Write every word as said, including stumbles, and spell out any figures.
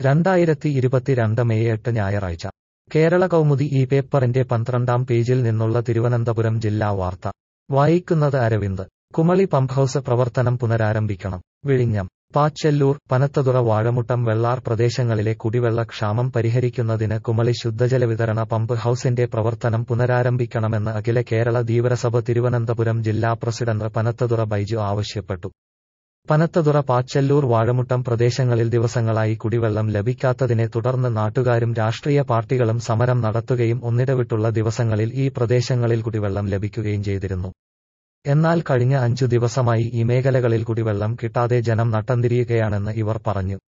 രണ്ടായിരത്തി ഇരുപത്തിരണ്ട് മെയ് എട്ട് ഞായറാഴ്ച കേരള കൗമുദി ഈ പേപ്പറിന്റെ പന്ത്രണ്ടാം പേജിൽ നിന്നുള്ള തിരുവനന്തപുരം ജില്ലാ വാർത്ത വായിക്കുന്നത് അരവിന്ദ്. കുമളി പമ്പ് ഹൗസ് പ്രവർത്തനം പുനരാരംഭിക്കണം. വിഴിഞ്ഞം. പാച്ചല്ലൂർ, പനത്തതുറ, വാഴമുട്ടം, വെള്ളാർ പ്രദേശങ്ങളിലെ കുടിവെള്ള ക്ഷാമം പരിഹരിക്കുന്നതിന് കുമളി ശുദ്ധജല വിതരണ പമ്പ് ഹൗസിന്റെ പ്രവർത്തനം പുനരാരംഭിക്കണമെന്ന് അഖില കേരള ധീവരസഭ തിരുവനന്തപുരം ജില്ലാ പ്രസിഡന്റ് പനത്തതുറ ബൈജു ആവശ്യപ്പെട്ടു. പനത്തതുറ, പാച്ചല്ലൂർ, വാഴമുട്ടം പ്രദേശങ്ങളിൽ ദിവസങ്ങളായി കുടിവെള്ളം ലഭിക്കാത്തതിനെ തുടർന്ന് നാട്ടുകാരും രാഷ്ട്രീയ പാർട്ടികളും സമരം നടത്തുകയും ഒന്നിടവിട്ടുള്ള ദിവസങ്ങളിൽ ഈ പ്രദേശങ്ങളിൽ കുടിവെള്ളം ലഭിക്കുകയും ചെയ്തിരുന്നു. എന്നാൽ കഴിഞ്ഞ അഞ്ചു ദിവസമായി ഈ മേഖലകളിൽ കുടിവെള്ളം കിട്ടാതെ ജനം നട്ടംതിരിയുകയാണെന്ന് ഇവർ പറഞ്ഞു.